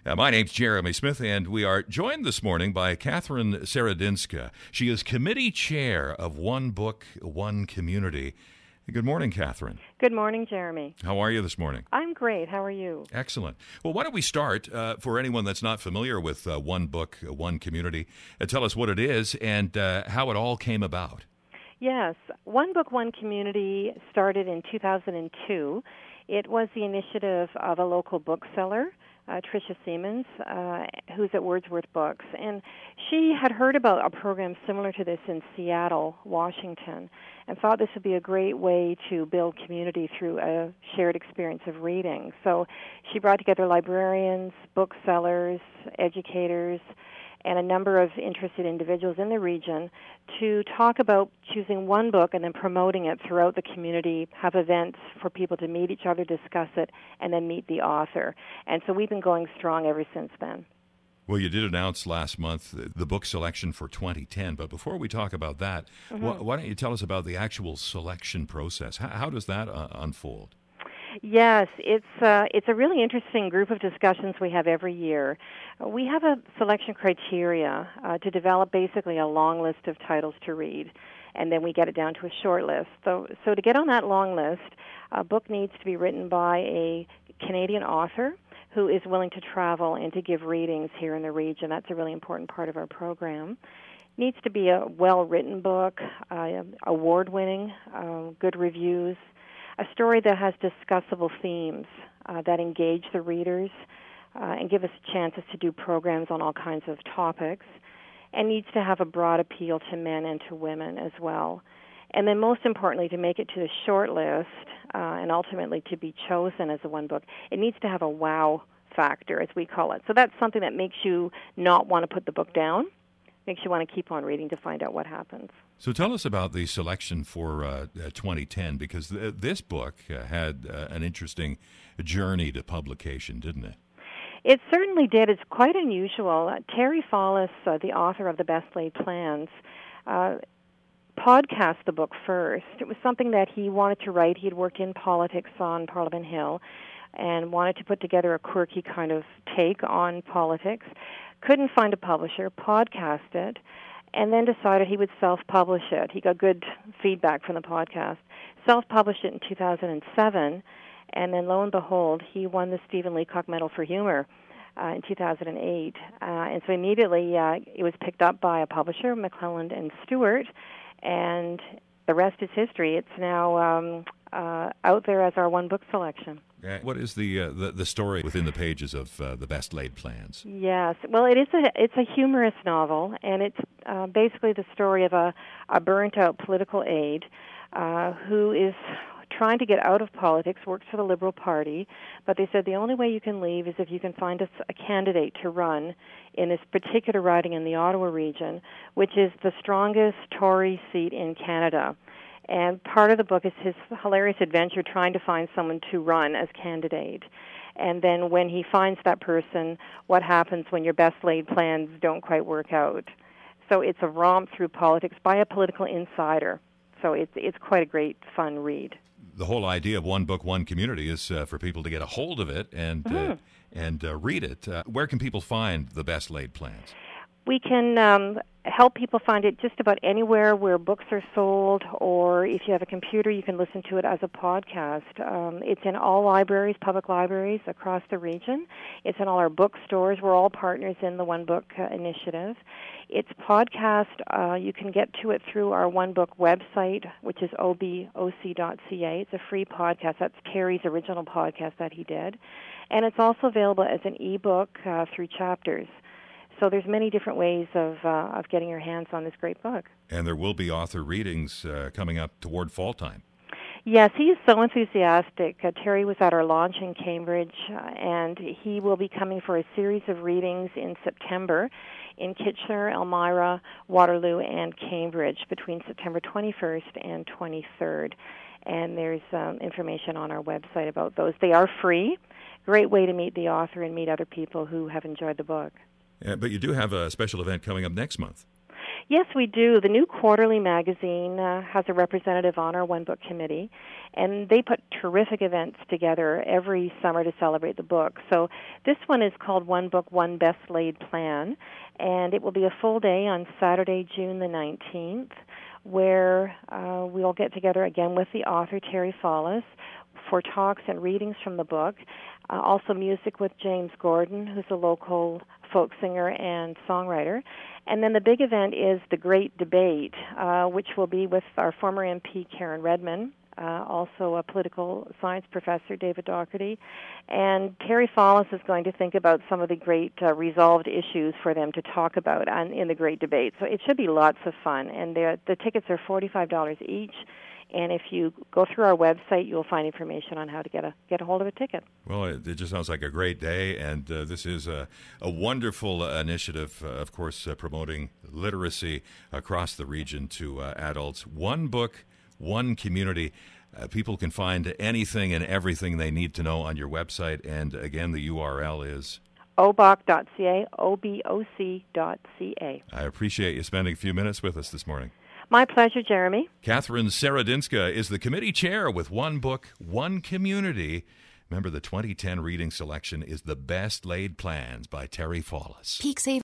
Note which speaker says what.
Speaker 1: My name's Jeremy Smith, and we are joined this morning by Catherine Seredinska. She is committee chair of One Book, One Community. Good morning, Catherine.
Speaker 2: Good morning, Jeremy.
Speaker 1: How are you this morning?
Speaker 2: I'm great. How are you?
Speaker 1: Excellent. Well, why don't we start, for anyone that's not familiar with One Book, One Community, tell us what it is and how it all came about.
Speaker 2: Yes. One Book, One Community started in 2002. It was the initiative of a local bookseller, Tricia Siemens, who's at Wordsworth Books. And she had heard about a program similar to this in Seattle, Washington, and thought this would be a great way to build community through a shared experience of reading. So she brought together librarians, booksellers, educators, and a number of interested individuals in the region to talk about choosing one book and then promoting it throughout the community, have events for people to meet each other, discuss it, and then meet the author. And so we've been going strong ever since then.
Speaker 1: Well, you did announce last month the book selection for 2010, but before we talk about that, why don't you tell us about the actual selection process? How does that unfold?
Speaker 2: Yes, it's a really interesting group of discussions we have every year. We have a selection criteria to develop basically a long list of titles to read, and then we get it down to a short list. So to get on that long list, a book needs to be written by a Canadian author who is willing to travel and to give readings here in the region. That's a really important part of our program. It needs to be a well-written book, award-winning, good reviews, a story that has discussable themes that engage the readers and give us chances to do programs on all kinds of topics, and needs to have a broad appeal to men and to women as well. And then most importantly, to make it to the short list and ultimately to be chosen as a one book, it needs to have a wow factor, as we call it. So that's something that makes you not want to put the book down, makes you want to keep on reading to find out what happens.
Speaker 1: So tell us about the selection for 2010, because this book had an interesting journey to publication, didn't it?
Speaker 2: It certainly did. It's quite unusual. Terry Fallis, the author of The Best Laid Plans, podcast the book first. It was something that he wanted to write. He had worked in politics on Parliament Hill and wanted to put together a quirky kind of take on politics. Couldn't find a publisher, podcast it, and then decided he would self-publish it. He got good feedback from the podcast. Self-published it in 2007, and then lo and behold, he won the Stephen Leacock Medal for Humor in 2008. And so immediately it was picked up by a publisher, McClelland and Stewart, and the rest is history. It's now out there as our one book selection.
Speaker 1: What is the story within the pages of The Best Laid Plans?
Speaker 2: Yes, well, it's a humorous novel, and it's basically the story of a burnt-out political aide who is trying to get out of politics, works for the Liberal Party, but they said the only way you can leave is if you can find a candidate to run in this particular riding in the Ottawa region, which is the strongest Tory seat in Canada. And part of the book is his hilarious adventure trying to find someone to run as candidate. And then when he finds that person, what happens when your best laid plans don't quite work out. So it's a romp through politics by a political insider. So it's quite a great, fun read.
Speaker 1: The whole idea of One Book, One Community is for people to get a hold of it and read it. Where can people find The Best Laid Plans?
Speaker 2: We can help people find it just about anywhere where books are sold, or if you have a computer, you can listen to it as a podcast. It's in all libraries, public libraries across the region. It's in all our bookstores. We're all partners in the One Book initiative. It's podcast. You can get to it through our One Book website, which is oboc.ca. It's a free podcast. That's Terry's original podcast that he did. And it's also available as an ebook through Chapters. So there's many different ways of getting your hands on this great book. And
Speaker 1: there will be author readings coming up toward fall time.
Speaker 2: Yes, he is so enthusiastic. Terry was at our launch in Cambridge, and he will be coming for a series of readings in September in Kitchener, Elmira, Waterloo, and Cambridge between September 21st and 23rd. And there's information on our website about those. They are free. Great way to meet the author and meet other people who have enjoyed the book.
Speaker 1: But you do have a special event coming up next month.
Speaker 2: Yes, we do. The new quarterly magazine has a representative on our One Book Committee, and they put terrific events together every summer to celebrate the book. So this one is called One Book, One Best Laid Plan, and it will be a full day on Saturday, June the 19th, where we'll get together again with the author, Terry Follis, for talks and readings from the book. Also music with James Gordon, who's a local folk singer and songwriter. And then the big event is the Great Debate, which will be with our former MP, Karen Redmond, also a political science professor, David Doherty. And Terry Follis is going to think about some of the great resolved issues for them to talk about in the Great Debate. So it should be lots of fun. And the tickets are $45 each. And if you go through our website, you'll find information on how to get a hold of a ticket.
Speaker 1: Well, it just sounds like a great day, and this is a wonderful initiative, of course, promoting literacy across the region to adults. One book, one community. People can find anything and everything they need to know on your website, and again, the URL is
Speaker 2: oboc.ca, oboc.ca.
Speaker 1: I appreciate you spending a few minutes with us this morning.
Speaker 2: My pleasure, Jeremy.
Speaker 1: Catherine Seredinska is the committee chair with One Book, One Community. Remember, the 2010 reading selection is The Best Laid Plans by Terry Follis.
Speaker 3: Peak Savings.